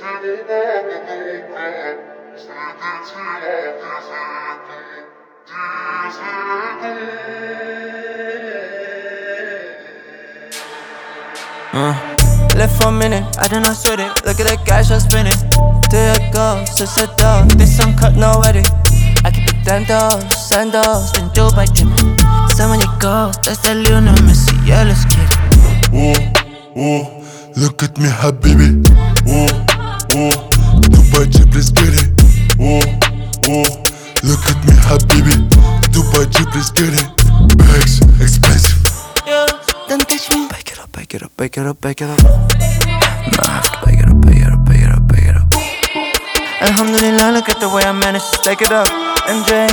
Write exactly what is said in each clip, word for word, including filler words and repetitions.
Uh, left for a minute, I do not sweat it. Look at the cash I'm spinning. There it goes, it's a dog. This uncut, no edit. I keep it dandos, sandals, then Dubai drippin'. So when you go, that's that Lionel Messi, yeah, let's get it. Oh, oh, look at me, habibi. Oh, oh, Dubai Jeep, let's get it. Oh, oh, look at me, habibi. Dubai Jeep, let's get it. Bags, expensive. Yeah, don't touch me. Back it up, back it up, back it up, back it up. No, I have to back it up, back it up, back it up, back it up. Alhamdulillah, look at the way I managed to stack it up and drain.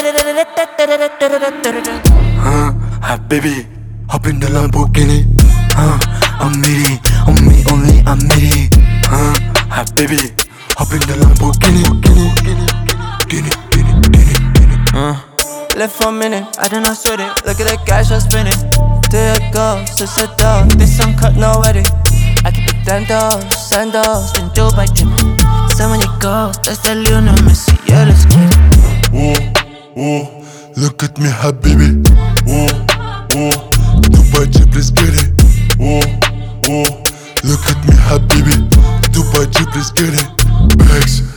Huh, habibi, hop in the Lamborghini. Huh, I'm meaty, on me only, I'm meaty. Huh, habibi, hop in the Lamborghini. Guinea, Guinea, Guinea, Guinea. Uh, left for a minute, I do not sweat it. Look at the cash I'm spinning. There it goes, it's a dog. This uncut, no edit. I keep it dandos, sandals, then Dubai drippin'. So when you go, that's that Lionel Messi, yeah, let's get it. Oh, oh, look at me, habibi. Oh, oh, Dubai Jeep, let's get it. Oh, oh, look at me, habibi. Dubai Jeep, let's get it. Bags,